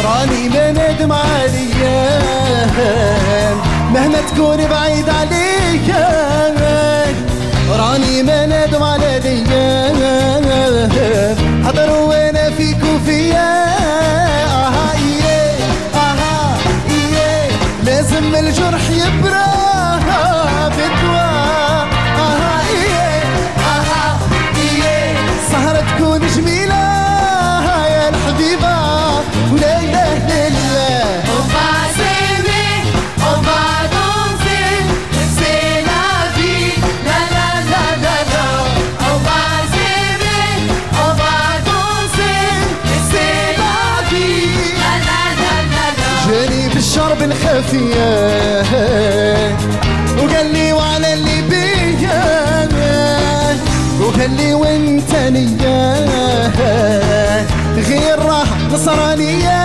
راني ما ندم عليا مهما تكون بعيد عليا، راني ما ندم عليا حضر وانا فيك وفيا. لازم الجرح يبرى بالدواء. سهرة تكون جميلة يا الحبيبة ولا إله إلا الله. On va s'aimer, on va danser, c'est la vie, la la la la la. On va s'aimer, on va danser, c'est la vie, la la la la la. جاني بالشرب الخفية وقال لي وعلى اللي بيا، وقال لي وانت نية غير راح نصرانية.